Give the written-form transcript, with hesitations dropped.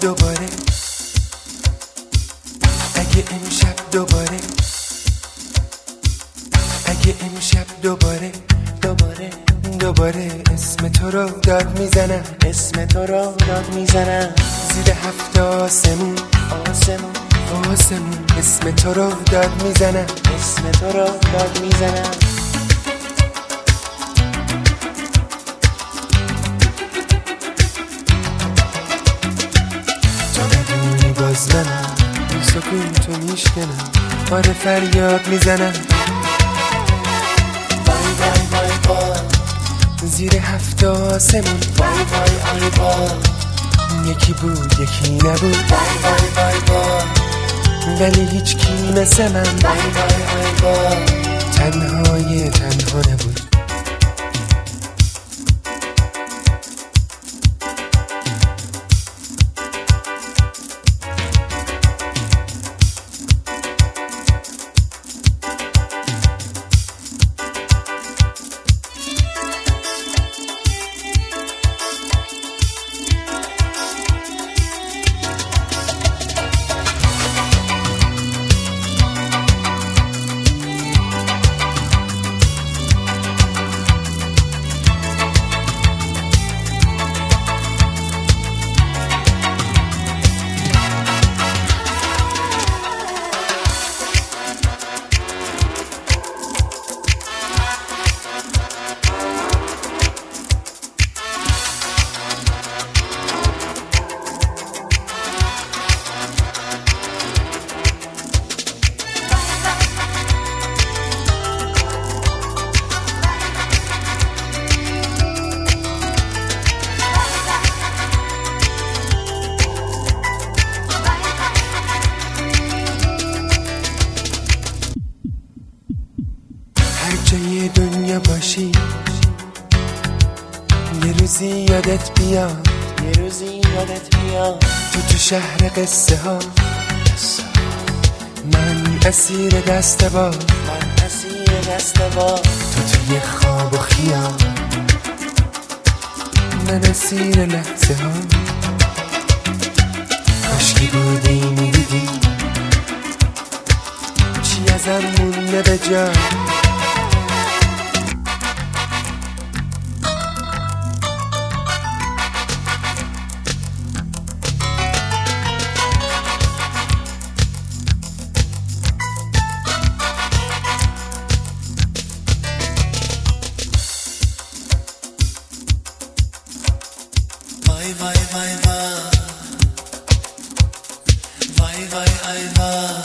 دوباره، اگه امشب دوباره، اگه امشب دوباره دوباره اسم تو رو داد میزنم، اسم تو رو داد میزنم. زیر 7 آسمون اسم تو رو داد میزنم، اسم تو رو داد میزنم. تو بدونی باز منم این سکون تو میشکنم، آره فریاد میزنم. وای وای وای وای زیر 7 آسمون، وای وای وای وای یکی بود یکی نبود، وای وای وای وای ولی هیچ کی مثل من، وای وای وای وای تنهای تنها نبود. جای دنیا باشی یه روزی یادت بیاد، یه روزی یادت بیاد تو شهر قصه ها من اسیر دست باد، من اسیر دست باد تو توی خواب و خیال، من اسیر لحظه ها. کاشکی بودی میدیدی چی ازم مونده به جا. Vai vai vai vai vai vai vai vai